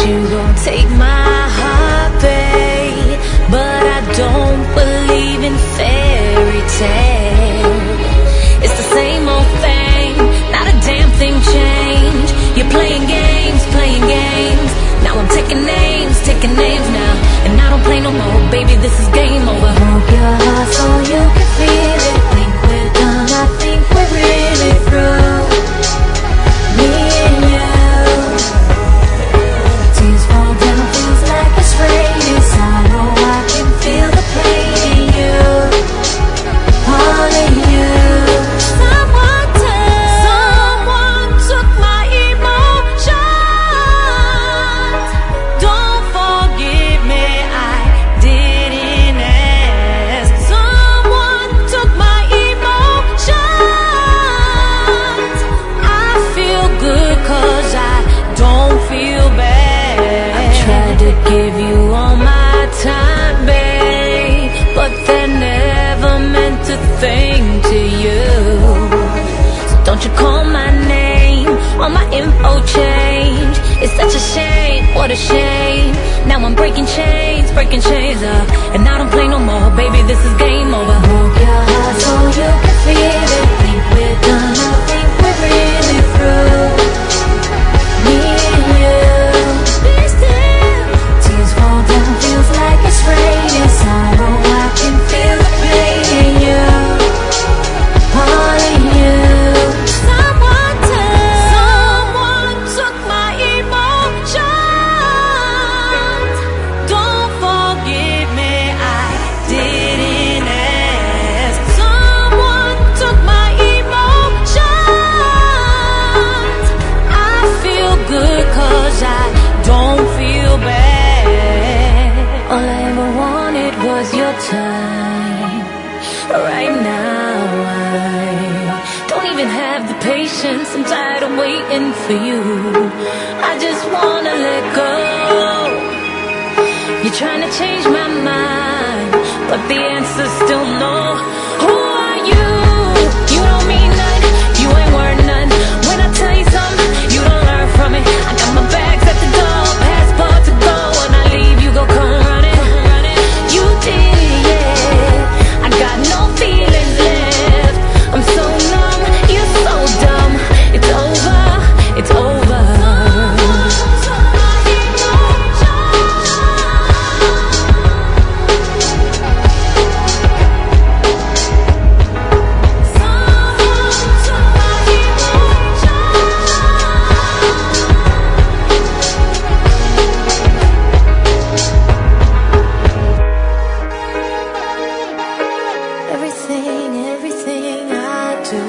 you gon' take my heart, babe, but I don't believe in fairy tales. It's the same old thing, not a damn thing changed. You're playing games, now I'm taking names now, and I don't play no more, baby, this is game over. Broke your heart so you can feel it. Think we're done, I think we're really through. Me and you. Tears fall down, feels like it's raining. Sorrow, I can feel the pain in you. All in you. Someone took my emotions. Don't forgive me, I didn't ask. Someone took my emotions. I feel good 'cause I don't feel bad. I tried to give you all my time, babe, but that never meant a thing to you. So don't you call my name or my info change. It's such a shame, what a shame. Now I'm breaking chains up, and I don't play no more, baby, this is game over. Broke your heart so you can feel it. Think we're done, I think we're really through. Me and you. Be still. Tears fall down, feels like it's raining. Sorrow, I can feel the pain in you. All in you. Someone took my emotions. Don't forgive me, I didn't ask. Someone took my emotions. I feel good 'cause I don't feel bad. All I ever wanted was your time. Right now I don't even have the patience. I'm tired of waiting for you. I just wanna let go. You're trying to change my mind, but the answer's still no. Who are you? You don't mean none. You ain't worth none. When I tell you something, you don't learn from it. I got my bags at the door, passport to go. When I leave, you go come running. You did, yeah. I got no feelings left. I'm so numb, you're so dumb. It's over, it's over. Everything I do.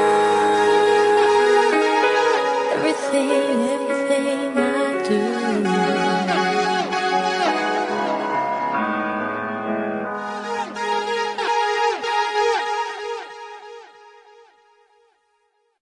Everything I do.